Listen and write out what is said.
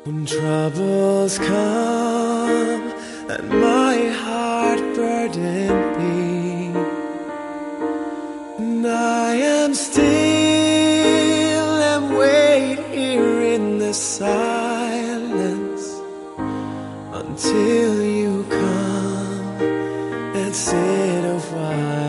When troubles come and my heart burden be, and I am still and wait here in the silence until you come and sit a while.